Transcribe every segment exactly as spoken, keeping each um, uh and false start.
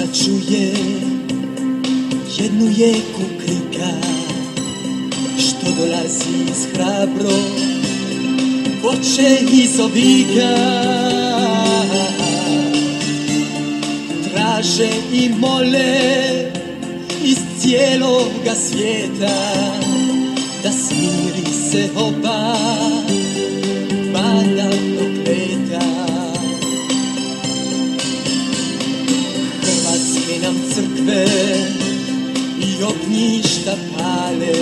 čuje jednu jeku krika, što dolazi iz hrabro voće iz ovika. Traže i mole iz cijeloga svijeta da smiri se oba banda prokleta. Hrvatske nam crkve i ognjišta pale,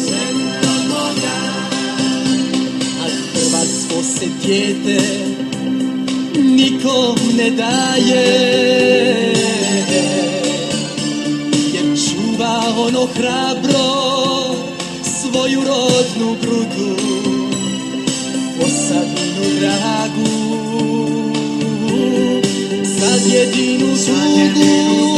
a hrvatsko se dijete nikom ne daje, jer čuva ono hrabro svoju rodnu grudu, Posavinu dragu, za jedinu tugu.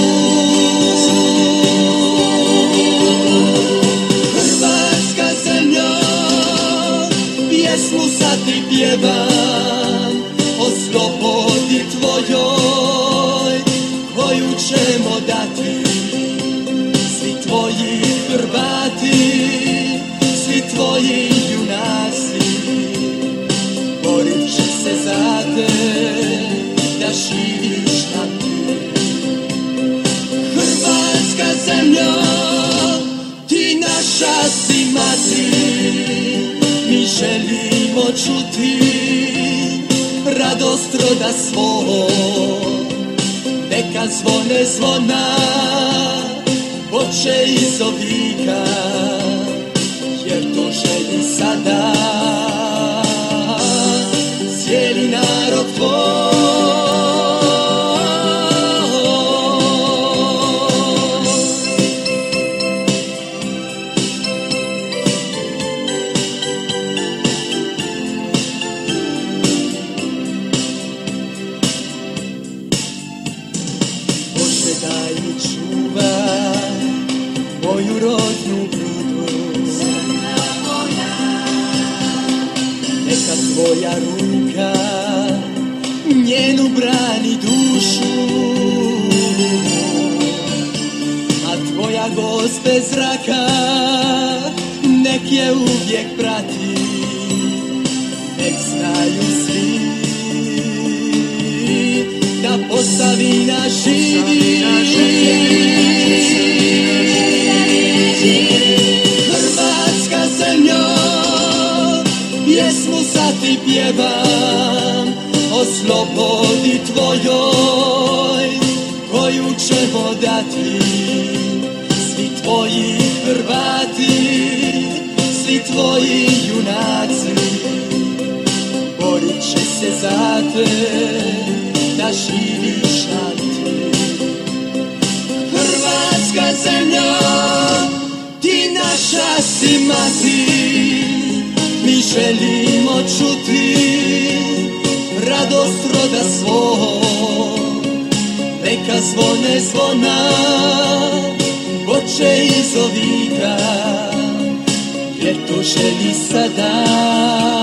Hrvatska zemljo, pjesmu sad ti pjevam o slobodi tvojoj, koju ćemo dati svi tvoji Hrvati, svi tvoji junaci. Borit će se za te da živiš nam ti. Hrvatska zemljo, ti naša si mati, mi želimo čuti radost roda svog. Neka zvone zvona voće iz ovika, jer to želi sada cijeli narod tvoj. Bože, daj mi čuvaj moju rodnu grudu, neka tvoja ruka njenu brani dušu, a tvoja Gospe zraka nek je uvijek prati. Nek znaju svi da Posavina živi. Hrvatska zemljo, pjesmu sad ti pjevam o slobodi tvojoj, koju ćemo dati svi tvoji Hrvati, svi tvoji junaci. Borit će se za te da živiš nam ti. Hrvatska zemljo, ti naša si mati, mi želimo čuti radost roda svog. Neka zvone zvona voće iz ovika, jer to želi sada